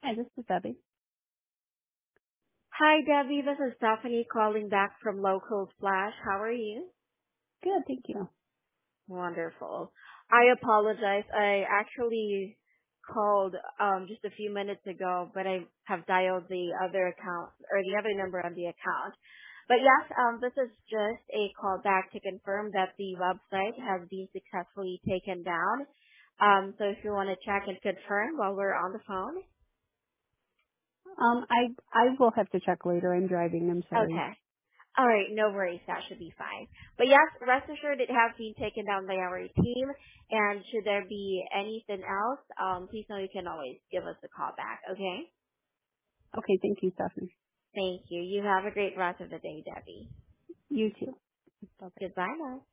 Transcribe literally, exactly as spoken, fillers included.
Hi, this is Debbie. Hi, Debbie. This is Stephanie calling back from Local Splash. How are you? Good, thank you. Wonderful. I apologize. I actually called um just a few minutes ago, but I have dialed the other account or the other number on the account. But yes, um this is just a call back to confirm that the website has been successfully taken down. Um so if you want to check and confirm while we're on the phone. Um, I I will have to check later. I'm driving. I'm sorry. Okay. All right, no worries. That should be fine. But yes, rest assured it has been taken down by our team. And should there be anything else, um, please know you can always give us a call back. Okay? Okay, thank you, Stephanie. Thank you. You have a great rest of the day, Debbie. You too. Bye. Goodbye now.